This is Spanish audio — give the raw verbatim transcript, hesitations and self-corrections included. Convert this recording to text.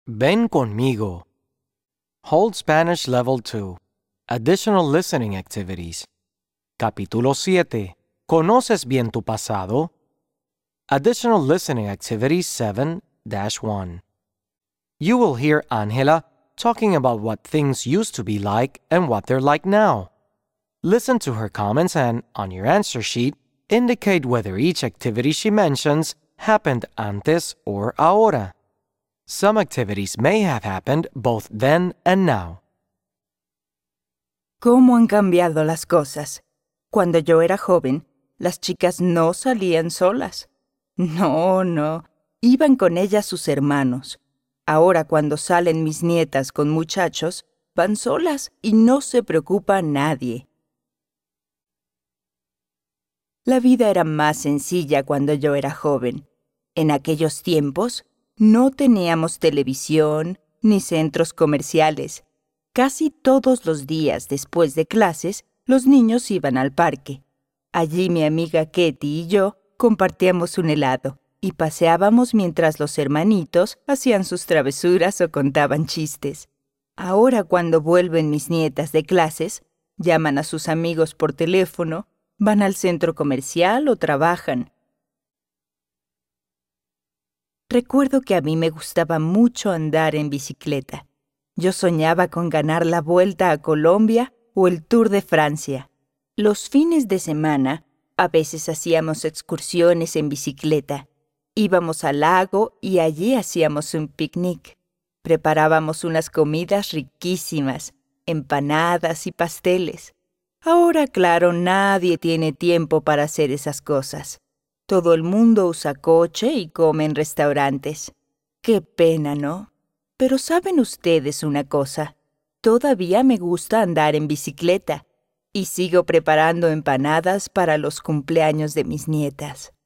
Ven conmigo. Hold Spanish Level two. Additional Listening Activities. Capítulo siete. ¿Conoces bien tu pasado? Additional Listening Activities seven dash one. You will hear Angela talking about what things used to be like and what they're like now. Listen to her comments and, on your answer sheet, indicate whether each activity she mentions happened antes or ahora. Some activities may have happened both then and now. ¿Cómo han cambiado las cosas? Cuando yo era joven, las chicas no salían solas. No, no, iban con ellas sus hermanos. Ahora cuando salen mis nietas con muchachos, van solas y no se preocupa nadie. La vida era más sencilla cuando yo era joven. En aquellos tiempos, no teníamos televisión ni centros comerciales. Casi todos los días después de clases, los niños iban al parque. Allí mi amiga Ketty y yo compartíamos un helado y paseábamos mientras los hermanitos hacían sus travesuras o contaban chistes. Ahora cuando vuelven mis nietas de clases, llaman a sus amigos por teléfono, van al centro comercial o trabajan. Recuerdo que a mí me gustaba mucho andar en bicicleta. Yo soñaba con ganar la Vuelta a Colombia o el Tour de Francia. Los fines de semana, a veces hacíamos excursiones en bicicleta. Íbamos al lago y allí hacíamos un picnic. Preparábamos unas comidas riquísimas, empanadas y pasteles. Ahora, claro, nadie tiene tiempo para hacer esas cosas. Todo el mundo usa coche y come en restaurantes. Qué pena, ¿no? Pero ¿saben ustedes una cosa? Todavía me gusta andar en bicicleta y sigo preparando empanadas para los cumpleaños de mis nietas.